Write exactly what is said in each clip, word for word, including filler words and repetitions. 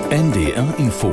N D R Info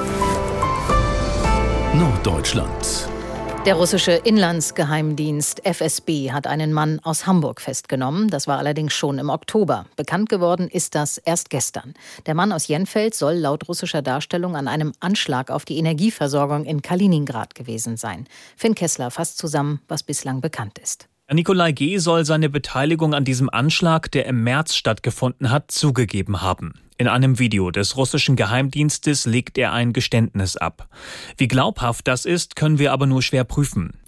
Norddeutschland. Der russische Inlandsgeheimdienst F S B hat einen Mann aus Hamburg festgenommen. Das war allerdings schon im Oktober. Bekannt geworden ist das erst gestern. Der Mann aus Jenfeld soll laut russischer Darstellung an einem Anschlag auf die Energieversorgung in Kaliningrad gewesen sein. Finn Kessler fasst zusammen, was bislang bekannt ist. Nikolai G. soll seine Beteiligung an diesem Anschlag, der im März stattgefunden hat, zugegeben haben. In einem Video des russischen Geheimdienstes legt er ein Geständnis ab. Wie glaubhaft das ist, können wir aber nur schwer prüfen.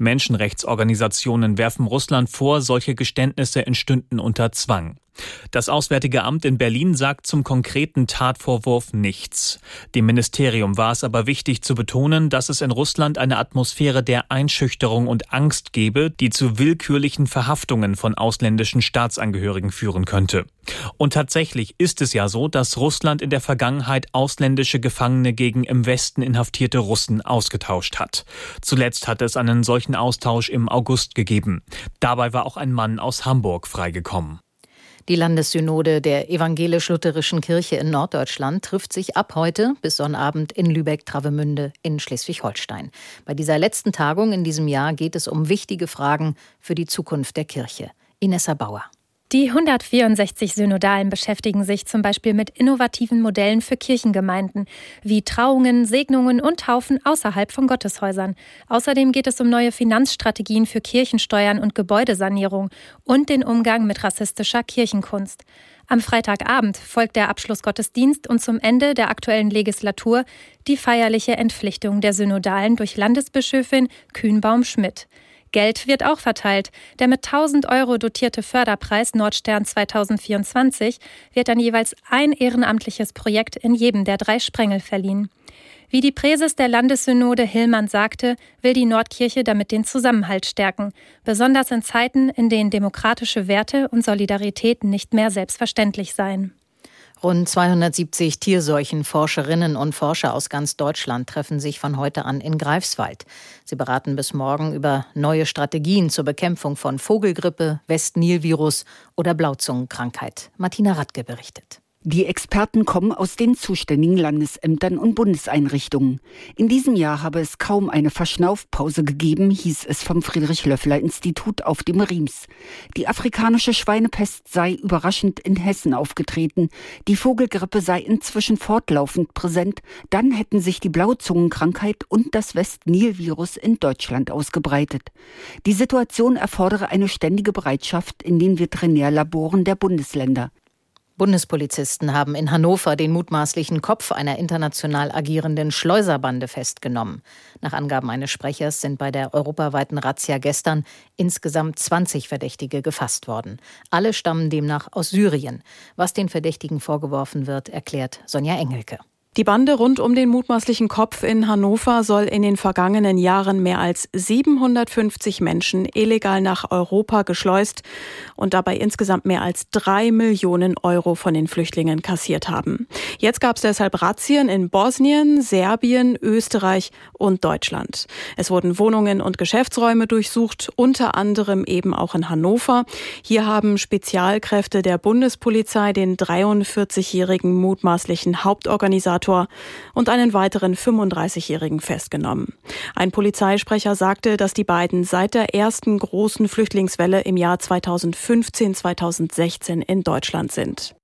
Menschenrechtsorganisationen werfen Russland vor, solche Geständnisse entstünden unter Zwang. Das Auswärtige Amt in Berlin sagt zum konkreten Tatvorwurf nichts. Dem Ministerium war es aber wichtig zu betonen, dass es in Russland eine Atmosphäre der Einschüchterung und Angst gebe, die zu willkürlichen Verhaftungen von ausländischen Staatsangehörigen führen könnte. Und tatsächlich ist es ja so, dass Russland in der Vergangenheit ausländische Gefangene gegen im Westen inhaftierte Russen ausgetauscht hat. Zuletzt hat es einen solchen Austausch im August gegeben. Dabei war auch ein Mann aus Hamburg freigekommen. Die Landessynode der Evangelisch-Lutherischen Kirche in Norddeutschland trifft sich ab heute bis Sonnabend in Lübeck-Travemünde in Schleswig-Holstein. Bei dieser letzten Tagung in diesem Jahr geht es um wichtige Fragen für die Zukunft der Kirche. Inessa Bauer. Die hundertvierundsechzig Synodalen beschäftigen sich zum Beispiel mit innovativen Modellen für Kirchengemeinden, wie Trauungen, Segnungen und Taufen außerhalb von Gotteshäusern. Außerdem geht es um neue Finanzstrategien für Kirchensteuern und Gebäudesanierung und den Umgang mit rassistischer Kirchenkunst. Am Freitagabend folgt der Abschlussgottesdienst und zum Ende der aktuellen Legislatur die feierliche Entpflichtung der Synodalen durch Landesbischöfin Kühnbaum-Schmidt. Geld wird auch verteilt. Der mit tausend Euro dotierte Förderpreis Nordstern zweitausendvierundzwanzig wird an jeweils ein ehrenamtliches Projekt in jedem der drei Sprengel verliehen. Wie die Präses der Landessynode Hillmann sagte, will die Nordkirche damit den Zusammenhalt stärken, besonders in Zeiten, in denen demokratische Werte und Solidarität nicht mehr selbstverständlich seien. Rund zweihundertsiebzig Tierseuchenforscherinnen und Forscher aus ganz Deutschland treffen sich von heute an in Greifswald. Sie beraten bis morgen über neue Strategien zur Bekämpfung von Vogelgrippe, West-Nil-Virus oder Blauzungenkrankheit. Martina Radke berichtet. Die Experten kommen aus den zuständigen Landesämtern und Bundeseinrichtungen. In diesem Jahr habe es kaum eine Verschnaufpause gegeben, hieß es vom Friedrich-Löffler-Institut auf dem Riems. Die afrikanische Schweinepest sei überraschend in Hessen aufgetreten. Die Vogelgrippe sei inzwischen fortlaufend präsent. Dann hätten sich die Blauzungenkrankheit und das West-Nil-Virus in Deutschland ausgebreitet. Die Situation erfordere eine ständige Bereitschaft in den Veterinärlaboren der Bundesländer. Bundespolizisten haben in Hannover den mutmaßlichen Kopf einer international agierenden Schleuserbande festgenommen. Nach Angaben eines Sprechers sind bei der europaweiten Razzia gestern insgesamt zwanzig Verdächtige gefasst worden. Alle stammen demnach aus Syrien. Was den Verdächtigen vorgeworfen wird, erklärt Sonja Engelke. Die Bande rund um den mutmaßlichen Kopf in Hannover soll in den vergangenen Jahren mehr als siebenhundertfünfzig Menschen illegal nach Europa geschleust und dabei insgesamt mehr als drei Millionen Euro von den Flüchtlingen kassiert haben. Jetzt gab es deshalb Razzien in Bosnien, Serbien, Österreich und Deutschland. Es wurden Wohnungen und Geschäftsräume durchsucht, unter anderem eben auch in Hannover. Hier haben Spezialkräfte der Bundespolizei den dreiundvierzigjährigen mutmaßlichen Hauptorganisator und einen weiteren fünfunddreißigjährigen festgenommen. Ein Polizeisprecher sagte, dass die beiden seit der ersten großen Flüchtlingswelle im Jahr zweitausendfünfzehn zweitausendsechzehn in Deutschland sind.